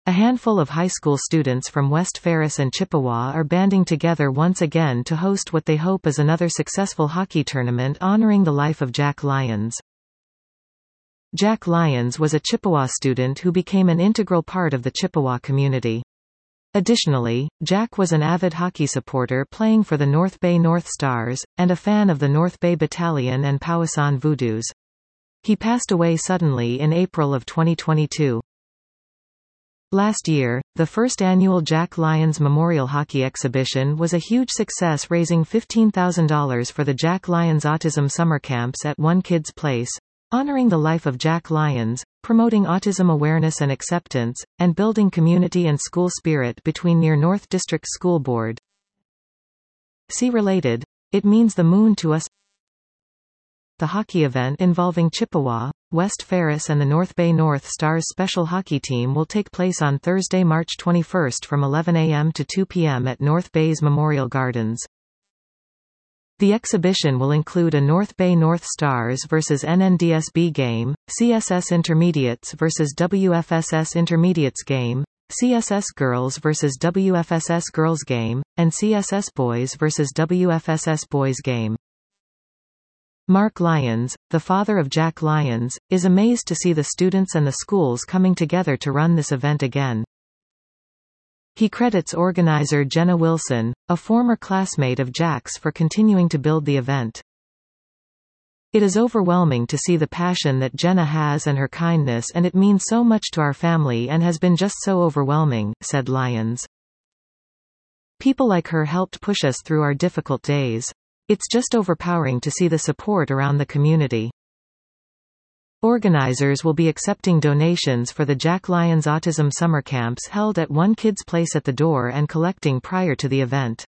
A handful of high school students from West Ferris and Chippewa are banding together once again to host what they hope is another successful hockey tournament honoring the life of Jack Lyons. Jack Lyons was a Chippewa student who became an integral part of the Chippewa community. Additionally, Jack was an avid hockey supporter playing for the North Bay North Stars, and a fan of the North Bay Battalion and Powhatan Voodoos. He passed away suddenly in April of 2022. Last year, the first annual Jack Lyons Memorial Hockey Exhibition was a huge success, raising $15,000 for the Jack Lyons Autism Summer Camps at One Kids Place, honoring the life of Jack Lyons, promoting autism awareness and acceptance, and building community and school spirit between Near North District School Board. See related. It means the moon to us. The hockey event involving Chippewa, West Ferris and the North Bay North Stars special hockey team will take place on Thursday, March 21 from 11 a.m. to 2 p.m. at North Bay's Memorial Gardens. The exhibition will include a North Bay North Stars vs NNDSB game, CSS Intermediates vs WFSS Intermediates game, CSS Girls vs WFSS Girls game, and CSS Boys vs WFSS Boys game. Mark Lyons, the father of Jack Lyons, is amazed to see the students and the schools coming together to run this event again. He credits organizer Jenna Wilson, a former classmate of Jack's, for continuing to build the event. It is overwhelming to see the passion that Jenna has and her kindness, and it means so much to our family and has been just so overwhelming, said Lyons. People like her helped push us through our difficult days. It's just overpowering to see the support around the community. Organizers will be accepting donations for the Jack Lyons Autism Summer Camps held at One Kids Place at the door and collecting prior to the event.